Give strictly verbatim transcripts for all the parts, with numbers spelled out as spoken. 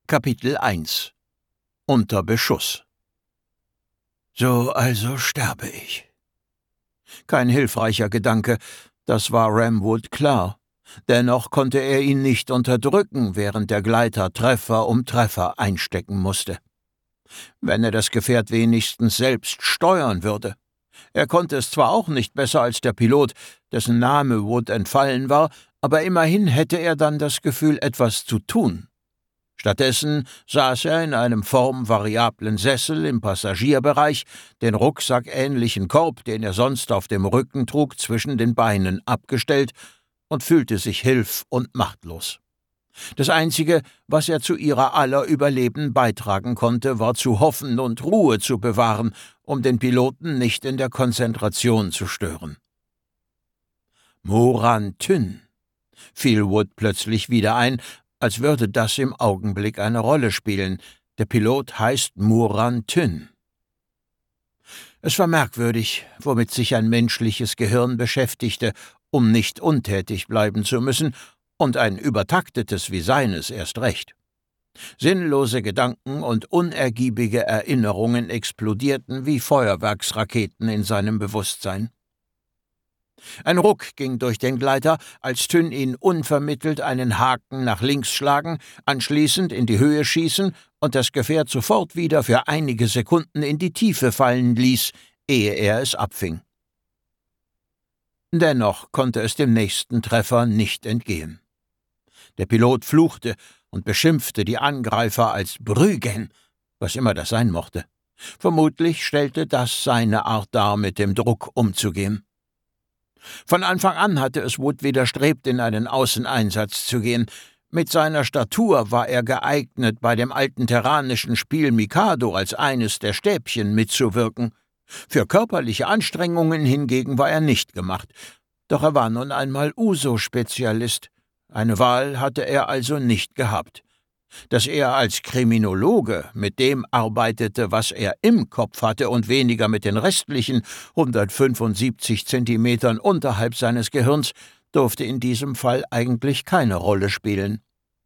Kapitel eins Unter Beschuss. So also sterbe ich. Kein hilfreicher Gedanke, das war Ram Wood klar. Dennoch konnte er ihn nicht unterdrücken, während der Gleiter Treffer um Treffer einstecken musste. Wenn er das Gefährt wenigstens selbst steuern würde. Er konnte es zwar auch nicht besser als der Pilot, dessen Name Wood entfallen war, aber immerhin hätte er dann das Gefühl, etwas zu tun. Stattdessen saß er in einem formvariablen Sessel im Passagierbereich, den rucksackähnlichen Korb, den er sonst auf dem Rücken trug, zwischen den Beinen abgestellt und fühlte sich hilf- und machtlos. Das Einzige, was er zu ihrer aller Überleben beitragen konnte, war zu hoffen und Ruhe zu bewahren, um den Piloten nicht in der Konzentration zu stören. Moran Thyn, fiel Wood plötzlich wieder ein, als würde das im Augenblick eine Rolle spielen. Der Pilot heißt Moran Thyn. Es war merkwürdig, womit sich ein menschliches Gehirn beschäftigte, um nicht untätig bleiben zu müssen, und ein übertaktetes wie seines erst recht. Sinnlose Gedanken und unergiebige Erinnerungen explodierten wie Feuerwerksraketen in seinem Bewusstsein. Ein Ruck ging durch den Gleiter, als Thyn ihn unvermittelt einen Haken nach links schlagen, anschließend in die Höhe schießen und das Gefährt sofort wieder für einige Sekunden in die Tiefe fallen ließ, ehe er es abfing. Dennoch konnte es dem nächsten Treffer nicht entgehen. Der Pilot fluchte und beschimpfte die Angreifer als Brügen, was immer das sein mochte. Vermutlich stellte das seine Art dar, mit dem Druck umzugehen. Von Anfang an hatte es Wood widerstrebt, in einen Außeneinsatz zu gehen. Mit seiner Statur war er geeignet, bei dem alten terranischen Spiel Mikado als eines der Stäbchen mitzuwirken. Für körperliche Anstrengungen hingegen war er nicht gemacht. Doch er war nun einmal Uso-Spezialist. Eine Wahl hatte er also nicht gehabt. Dass er als Kriminologe mit dem arbeitete, was er im Kopf hatte und weniger mit den restlichen hundertfünfundsiebzig Zentimetern unterhalb seines Gehirns, durfte in diesem Fall eigentlich keine Rolle spielen.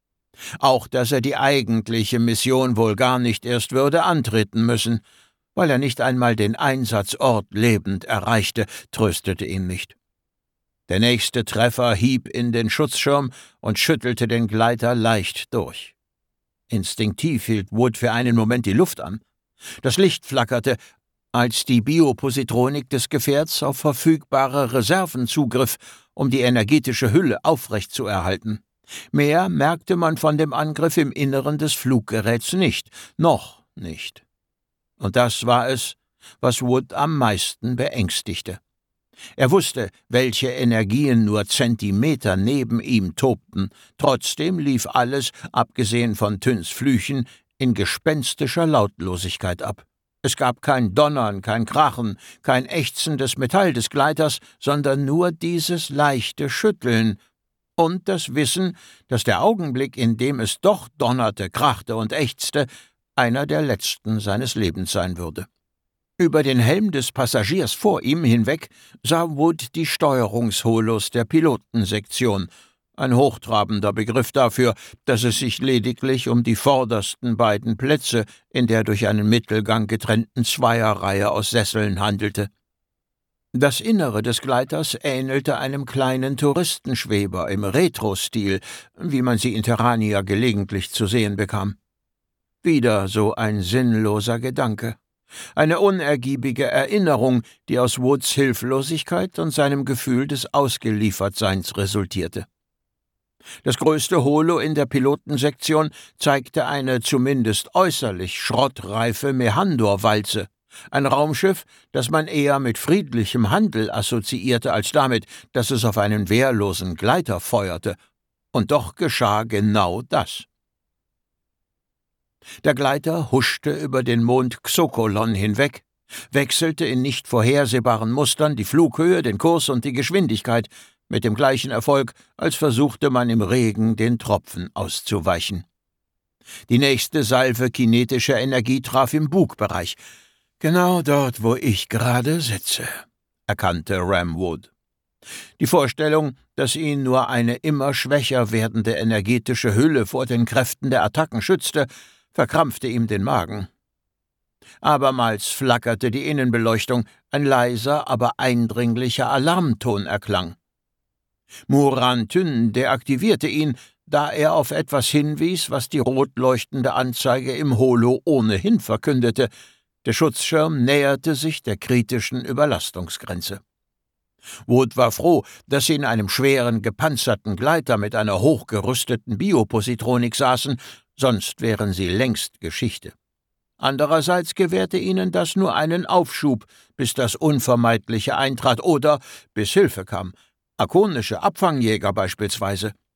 Auch, dass er die eigentliche Mission wohl gar nicht erst würde antreten müssen, weil er nicht einmal den Einsatzort lebend erreichte, tröstete ihn nicht. Der nächste Treffer hieb in den Schutzschirm und schüttelte den Gleiter leicht durch. Instinktiv hielt Wood für einen Moment die Luft an. Das Licht flackerte, als die Biopositronik des Gefährts auf verfügbare Reserven zugriff, um die energetische Hülle aufrechtzuerhalten. Mehr merkte man von dem Angriff im Inneren des Fluggeräts nicht, noch nicht. Und das war es, was Wood am meisten beängstigte. Er wusste, welche Energien nur Zentimeter neben ihm tobten. Trotzdem lief alles, abgesehen von Thyns Flüchen, in gespenstischer Lautlosigkeit ab. Es gab kein Donnern, kein Krachen, kein Ächzen des Metall des Gleiters, sondern nur dieses leichte Schütteln und das Wissen, dass der Augenblick, in dem es doch donnerte, krachte und ächzte, einer der letzten seines Lebens sein würde. Über den Helm des Passagiers vor ihm hinweg sah Wood die Steuerungsholos der Pilotensektion, ein hochtrabender Begriff dafür, dass es sich lediglich um die vordersten beiden Plätze in der durch einen Mittelgang getrennten Zweierreihe aus Sesseln handelte. Das Innere des Gleiters ähnelte einem kleinen Touristenschweber im Retro-Stil, wie man sie in Terrania gelegentlich zu sehen bekam. Wieder so ein sinnloser Gedanke. Eine unergiebige Erinnerung, die aus Woods Hilflosigkeit und seinem Gefühl des Ausgeliefertseins resultierte. Das größte Holo in der Pilotensektion zeigte eine zumindest äußerlich schrottreife Mehandor-Walze, ein Raumschiff, das man eher mit friedlichem Handel assoziierte als damit, dass es auf einen wehrlosen Gleiter feuerte. Und doch geschah genau das. Der Gleiter huschte über den Mond Xokolon hinweg, wechselte in nicht vorhersehbaren Mustern die Flughöhe, den Kurs und die Geschwindigkeit, mit dem gleichen Erfolg, als versuchte man im Regen den Tropfen auszuweichen. Die nächste Salve kinetischer Energie traf im Bugbereich, genau dort, wo ich gerade sitze, erkannte Ram Wood. Die Vorstellung, dass ihn nur eine immer schwächer werdende energetische Hülle vor den Kräften der Attacken schützte, verkrampfte ihm den Magen. Abermals flackerte die Innenbeleuchtung, ein leiser, aber eindringlicher Alarmton erklang. Muran Thün deaktivierte ihn, da er auf etwas hinwies, was die rot leuchtende Anzeige im Holo ohnehin verkündete. Der Schutzschirm näherte sich der kritischen Überlastungsgrenze. Wood war froh, dass sie in einem schweren, gepanzerten Gleiter mit einer hochgerüsteten Biopositronik saßen, sonst wären sie längst Geschichte. Andererseits gewährte ihnen das nur einen Aufschub, bis das Unvermeidliche eintrat oder bis Hilfe kam. Akonische Abfangjäger beispielsweise.